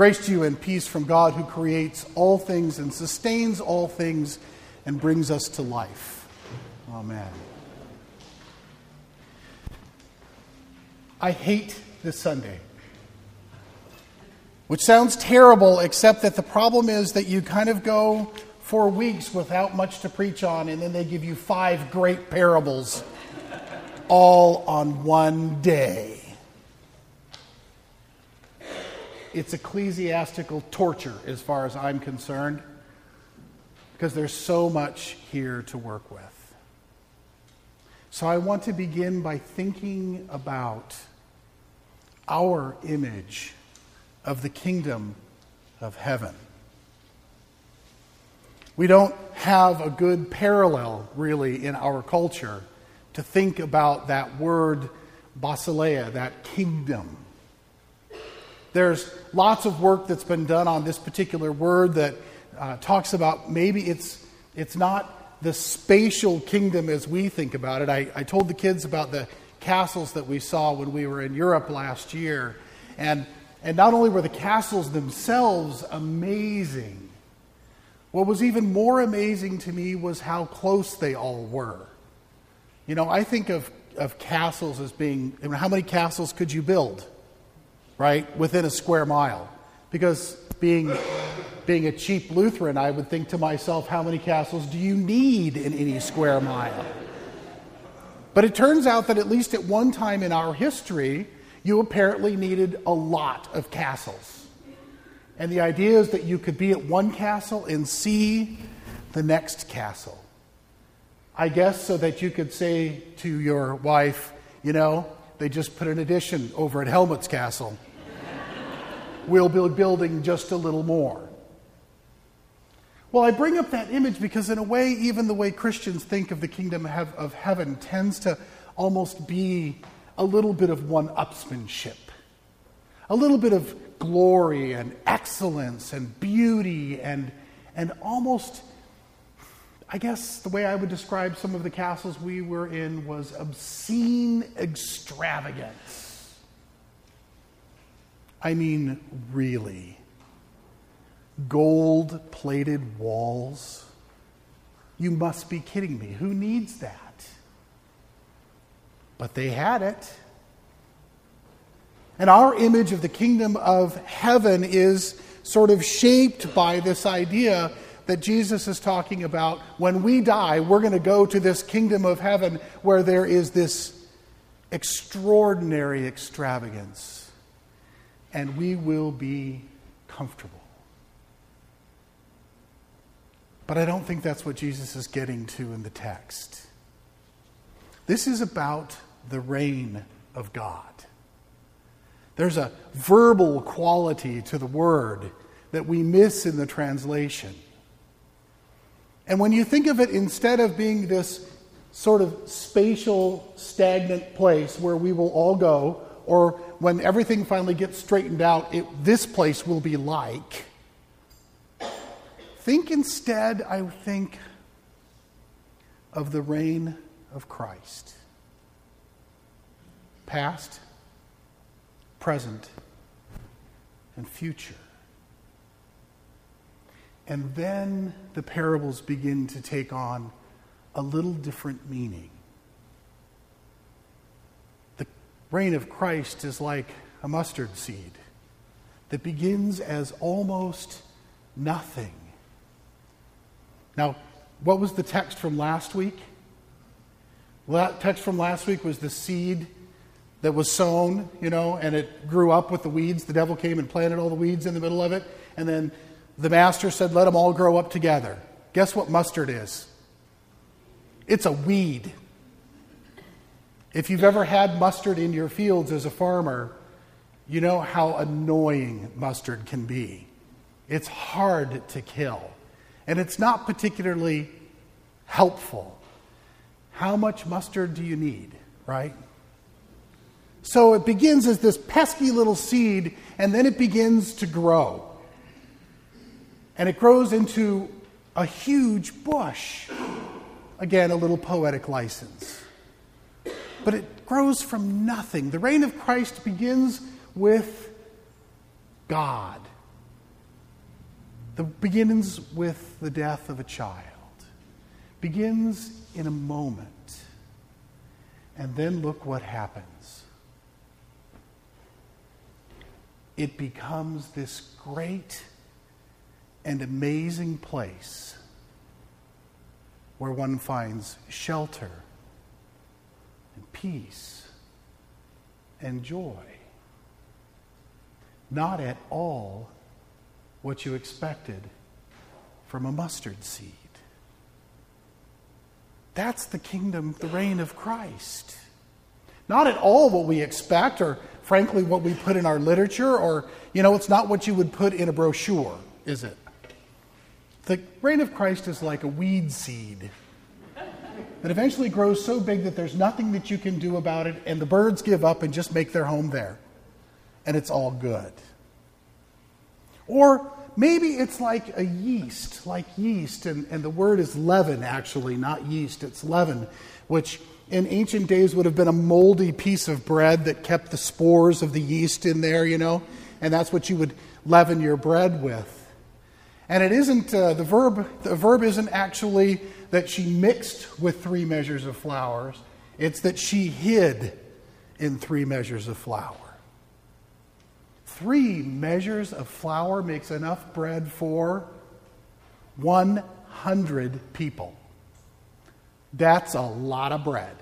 Grace to you and peace from God who creates all things and sustains all things and brings us to life. Amen. I hate this Sunday. Which sounds terrible, except that the problem is that you kind of go for weeks without much to preach on, and then they give you 5 great parables all on one day. It's ecclesiastical torture as far as I'm concerned, because there's so much here to work with. So I want to begin by thinking about our image of the kingdom of heaven. We don't have a good parallel, really, in our culture to think about that word basileia, that kingdom. There's lots of work that's been done on this particular word that talks about maybe it's not the spatial kingdom as we think about it. I told the kids about the castles that we saw when we were in Europe last year. And not only were the castles themselves amazing, what was even more amazing to me was how close they all were. You know, I think of castles as being, how many castles could you build, right, within a square mile? Because being a cheap Lutheran, I would think to myself, how many castles do you need in any square mile? But it turns out that at least at one time in our history, you apparently needed a lot of castles. And the idea is that you could be at one castle and see the next castle. I guess so that you could say to your wife, you know, they just put an addition over at Helmut's Castle. We'll be building just a little more. Well, I bring up that image because in a way, even the way Christians think of the kingdom of heaven tends to almost be a little bit of one-upsmanship. A little bit of glory and excellence and beauty and almost, I guess the way I would describe some of the castles we were in was obscene extravagance. I mean, really. Gold-plated walls? You must be kidding me. Who needs that? But they had it. And our image of the kingdom of heaven is sort of shaped by this idea that Jesus is talking about. When we die, we're going to go to this kingdom of heaven where there is this extraordinary extravagance, and we will be comfortable. But I don't think that's what Jesus is getting to in the text. This is about the reign of God. There's a verbal quality to the word that we miss in the translation. And when you think of it, instead of being this sort of spatial, stagnant place where we will all go, or when everything finally gets straightened out, this place will be like, think instead, I think, of the reign of Christ. Past, present, and future. And then the parables begin to take on a little different meaning. The reign of Christ is like a mustard seed that begins as almost nothing. Now, what was the text from last week? Well, that text from last week was the seed that was sown, and it grew up with the weeds. The devil came and planted all the weeds in the middle of it. And then the master said, let them all grow up together. Guess what mustard is? It's a weed. If you've ever had mustard in your fields as a farmer, you know how annoying mustard can be. It's hard to kill. And it's not particularly helpful. How much mustard do you need, right? So it begins as this pesky little seed, and then it begins to grow. And it grows into a huge bush. Again, a little poetic license. But it grows from nothing. The reign of Christ begins with God begins with the death of a child, begins in a moment. And then look what happens. It becomes this great and amazing place where one finds shelter and peace and joy. Not at all what you expected from a mustard seed. That's the kingdom, the reign of Christ. Not at all what we expect, or frankly what we put in our literature, or, it's not what you would put in a brochure, is it? The reign of Christ is like a weed seed that eventually grows so big that there's nothing that you can do about it, and the birds give up and just make their home there. And it's all good. Or maybe it's like a yeast, and the word is leaven, actually, not yeast, it's leaven, which in ancient days would have been a moldy piece of bread that kept the spores of the yeast in there, and that's what you would leaven your bread with. And it isn't, the verb isn't actually that she mixed with 3 measures of flour, it's that she hid in 3 measures of flour. 3 measures of flour makes enough bread for 100 people. That's a lot of bread.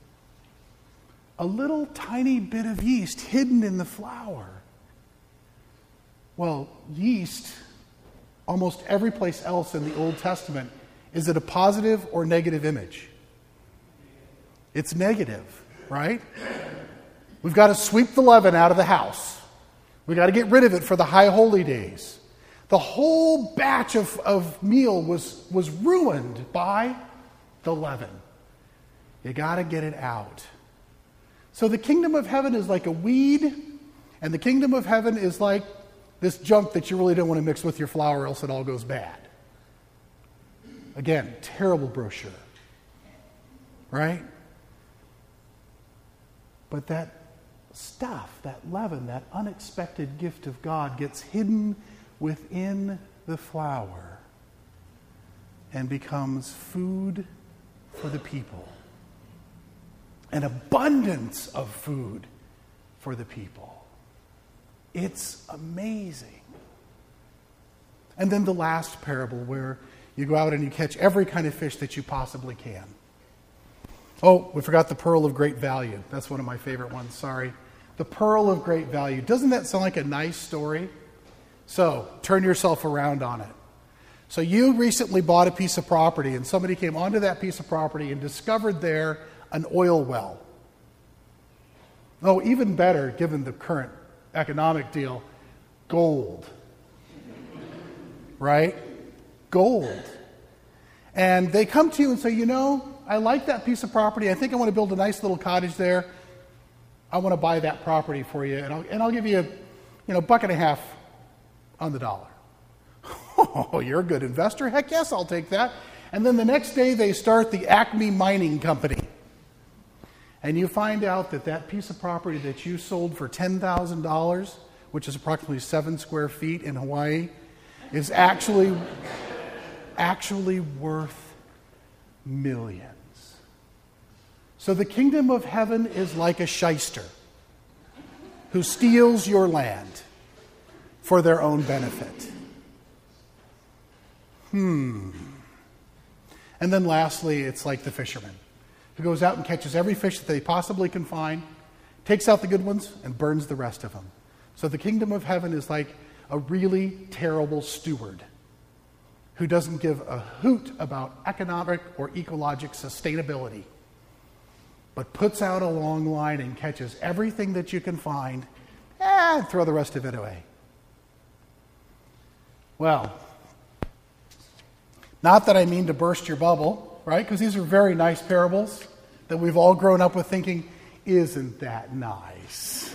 A little tiny bit of yeast hidden in the flour. Well, yeast, almost every place else in the Old Testament, is it a positive or negative image? It's negative, right? We've got to sweep the leaven out of the house. We've got to get rid of it for the high holy days. The whole batch of meal was ruined by the leaven. You got to get it out. So the kingdom of heaven is like a weed, and the kingdom of heaven is like this junk that you really don't want to mix with your flour, else it all goes bad. Again, terrible brochure. Right? But that stuff, that leaven, that unexpected gift of God gets hidden within the flour and becomes food for the people. An abundance of food for the people. It's amazing. And then the last parable where you go out and you catch every kind of fish that you possibly can. Oh, we forgot the pearl of great value. That's one of my favorite ones, sorry. The pearl of great value. Doesn't that sound like a nice story? So, turn yourself around on it. So you recently bought a piece of property, and somebody came onto that piece of property and discovered there an oil well. Oh, even better, given the current economic deal, gold. Right? Gold. And they come to you and say, I like that piece of property. I think I want to build a nice little cottage there. I want to buy that property for you, and I'll give you $1.50 on the dollar. Oh, you're a good investor? Heck yes, I'll take that. And then the next day they start the Acme Mining Company. And you find out that piece of property that you sold for $10,000, which is approximately 7 square feet in Hawaii, is actually worth millions. So the kingdom of heaven is like a shyster who steals your land for their own benefit. And then lastly, it's like the fisherman who goes out and catches every fish that they possibly can find, takes out the good ones, and burns the rest of them. So the kingdom of heaven is like a really terrible steward who doesn't give a hoot about economic or ecologic sustainability, but puts out a long line and catches everything that you can find and throw the rest of it away. Well, not that I mean to burst your bubble, right? Because these are very nice parables that we've all grown up with thinking, isn't that nice?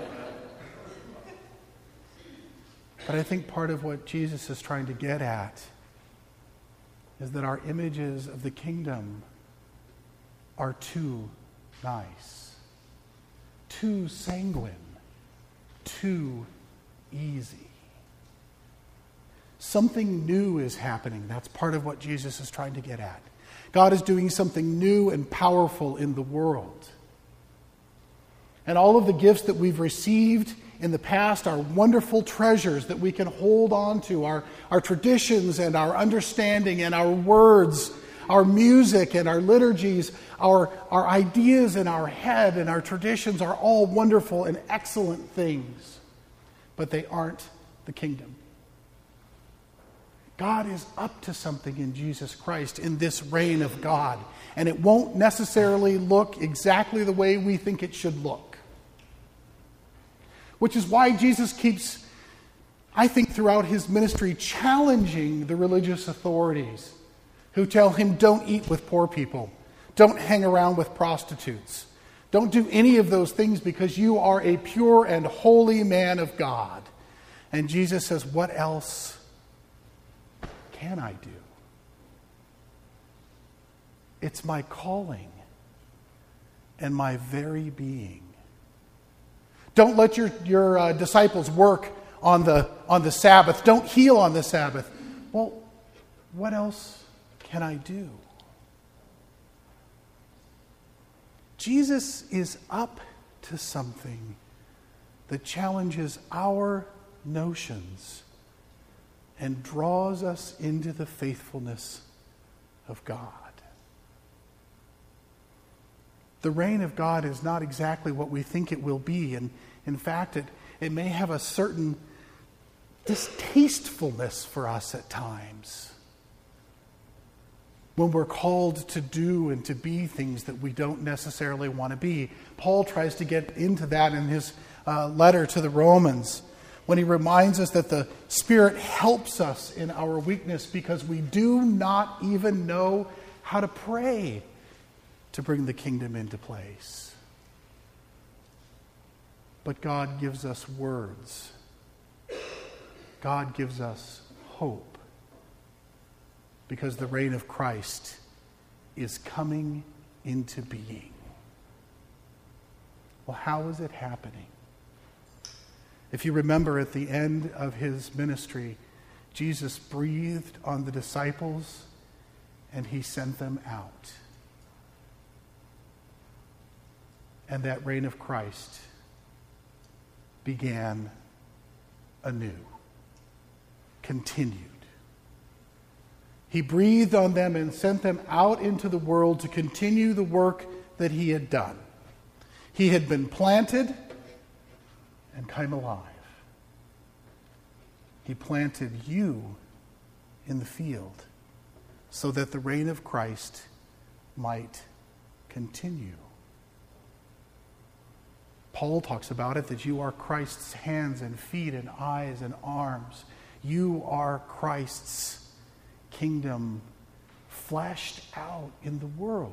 But I think part of what Jesus is trying to get at is that our images of the kingdom are too nice, too sanguine, too easy. Something new is happening. That's part of what Jesus is trying to get at. God is doing something new and powerful in the world. And all of the gifts that we've received in the past are wonderful treasures that we can hold on to. Our traditions and our understanding and our words, our music and our liturgies, our ideas in our head and our traditions are all wonderful and excellent things. But they aren't the kingdom. God is up to something in Jesus Christ, in this reign of God. And it won't necessarily look exactly the way we think it should look. Which is why Jesus keeps, I think throughout his ministry, challenging the religious authorities who tell him, don't eat with poor people. Don't hang around with prostitutes. Don't do any of those things because you are a pure and holy man of God. And Jesus says, what else can I do? It's my calling and my very being. Don't let your disciples work on the Sabbath. Don't heal on the Sabbath. Well, what else can I do? Jesus is up to something that challenges our notions and draws us into the faithfulness of God. The reign of God is not exactly what we think it will be, and in fact, it may have a certain distastefulness for us at times when we're called to do and to be things that we don't necessarily want to be. Paul tries to get into that in his letter to the Romans, when he reminds us that the Spirit helps us in our weakness because we do not even know how to pray to bring the kingdom into place. But God gives us words. God gives us hope because the reign of Christ is coming into being. Well, how is it happening? If you remember at the end of his ministry, Jesus breathed on the disciples and he sent them out. And that reign of Christ began anew, continued. He breathed on them and sent them out into the world to continue the work that he had done. He had been planted and came alive. He planted you in the field so that the reign of Christ might continue. Paul talks about it, that you are Christ's hands and feet and eyes and arms. You are Christ's kingdom fleshed out in the world.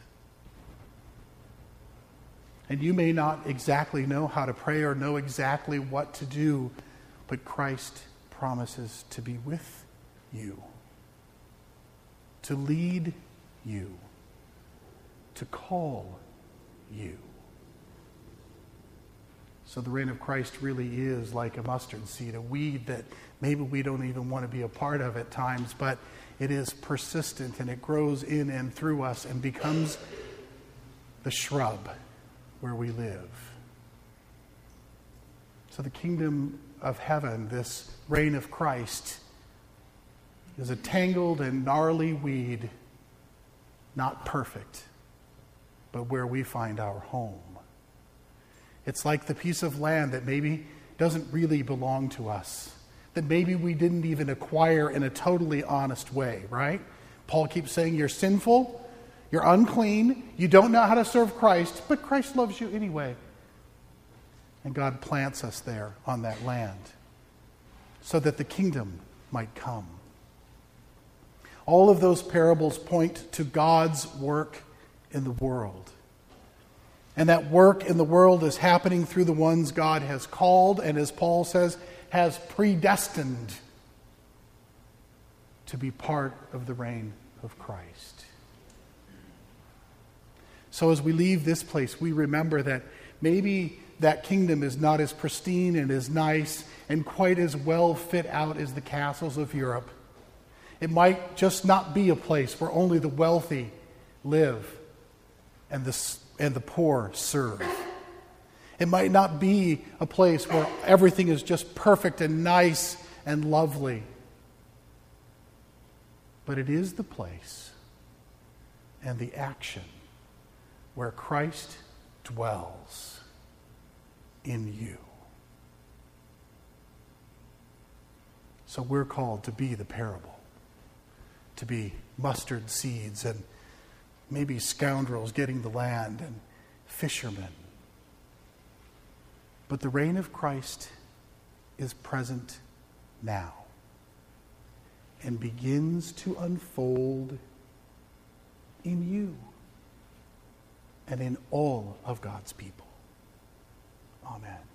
And you may not exactly know how to pray or know exactly what to do, but Christ promises to be with you, to lead you, to call you. So the reign of Christ really is like a mustard seed, a weed that maybe we don't even want to be a part of at times, but it is persistent and it grows in and through us and becomes the shrub where we live. So the kingdom of heaven, this reign of Christ, is a tangled and gnarly weed, not perfect, but where we find our home. It's like the piece of land that maybe doesn't really belong to us, that maybe we didn't even acquire in a totally honest way, right? Paul keeps saying you're sinful, you're unclean, you don't know how to serve Christ, but Christ loves you anyway. And God plants us there on that land so that the kingdom might come. All of those parables point to God's work in the world. And that work in the world is happening through the ones God has called and, as Paul says, has predestined to be part of the reign of Christ. So as we leave this place, we remember that maybe that kingdom is not as pristine and as nice and quite as well fit out as the castles of Europe. It might just not be a place where only the wealthy live and the poor serve. It might not be a place where everything is just perfect and nice and lovely. But it is the place and the action where Christ dwells in you. So we're called to be the parable, to be mustard seeds and maybe scoundrels getting the land and fishermen. But the reign of Christ is present now and begins to unfold in you and in all of God's people. Amen.